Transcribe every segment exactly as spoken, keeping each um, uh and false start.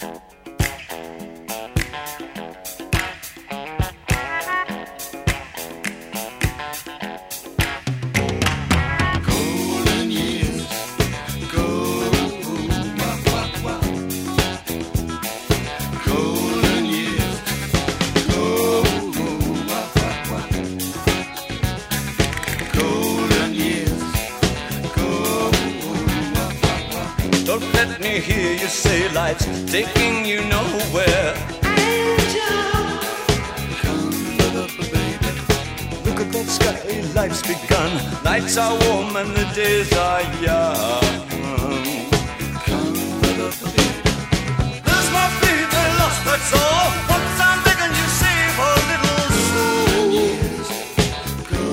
Hear you say life's taking you nowhere. Angel, come up, baby. Look at that sky, life's begun. Nights are warm and the days are young. Come up, baby. There's my baby lost, that's all. Once I'm begging you save a little soul. Years go.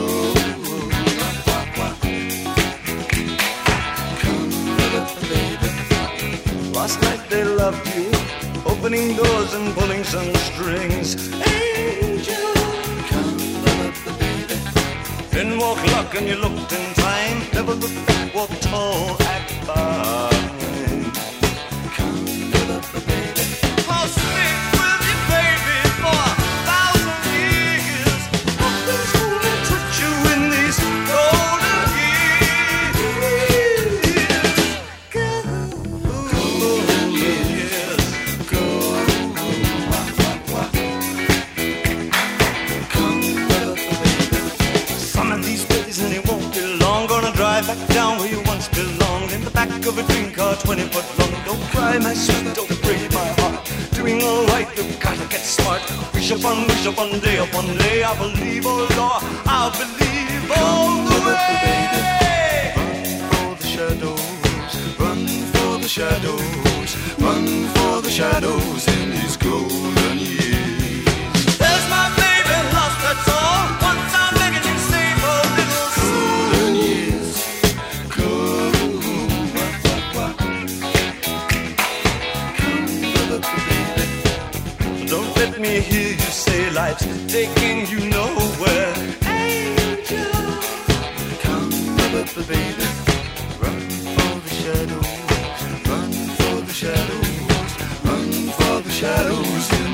Come up, baby. Last night they loved you, opening doors and pulling some strings. Angel, come up, baby. Then walk luck and you looked in time. Never looked back, walk tall, act fine. Come up, baby. I'll stick with you, baby, for a thousand years. Hope there's gonna touch you in these golden years. Go. Back down where you once belonged, in the back of a dream car, twenty foot long. Don't cry, my sweet, don't break my heart. Doing all right, you've gotta get smart. Wish upon, wish upon, day upon day. I believe, oh Lord, I believe all the way. Run for the shadows, run for the shadows, run for the shadows in these golden years. There's my baby lost, that's all. Once I'm begging you, save a little golden years. Don't let me hear you say life's taking you nowhere. Angel, come up, baby. Run for the shadows, run for the shadows, run for the shadows in